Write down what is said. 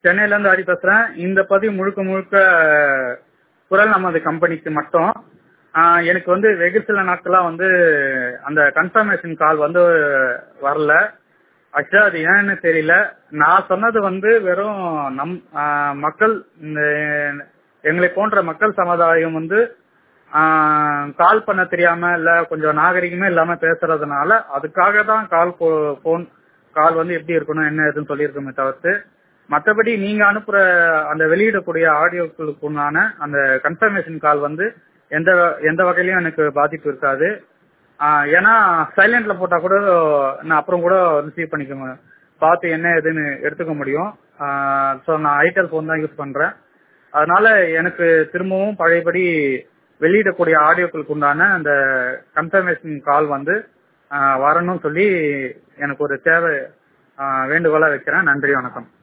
சென்னையில இருந்து ஹரி பேசுறேன். இந்த பதிவு முழுக்க முழுக்க குரல் நமது கம்பெனிக்கு மட்டும். எனக்கு வெகு சில நாட்களா அந்த கன்ஃபர்மேஷன் கால் வரல. ஆக்சுவலா அது ஏன்னு தெரியல. நான் சொன்னது வெறும் மக்கள், இந்த எங்களை போன்ற மக்கள் சமுதாயம் கால் பண்ண தெரியாம இல்ல கொஞ்சம் நாகரிகமே இல்லாம பேசுறதுனால அதுக்காக தான் போன் கால் எப்படி இருக்கணும் என்ன ஏதுன்னு சொல்லியிருக்கோமே தவிர்த்து, மற்றபடி நீங்க அனுப்புற அந்த வெளியிடக்கூடிய ஆடியோக்களுக்குண்டான அந்த கன்ஃபர்மேஷன் கால் எந்த வகையிலயும் எனக்கு பாதிப்பு இருக்காது. ஏன்னா சைலண்ட்ல போட்டா கூட நான் அப்புறம் கூட ரிசீவ் பண்ணிக்க பார்த்து என்ன ஏதுன்னு எடுத்துக்க முடியும். ஸோ நான் ஐடெல் போன் தான் யூஸ் பண்றேன். அதனால எனக்கு திரும்பவும் பழையபடி வெளியிடக்கூடிய ஆடியோக்களுக்கு உண்டான அந்த கன்ஃபர்மேஷன் கால் வரணும்னு சொல்லி எனக்கு ஒரு தேவை வேண்டுகோளா வைக்கிறேன். நன்றி, வணக்கம்.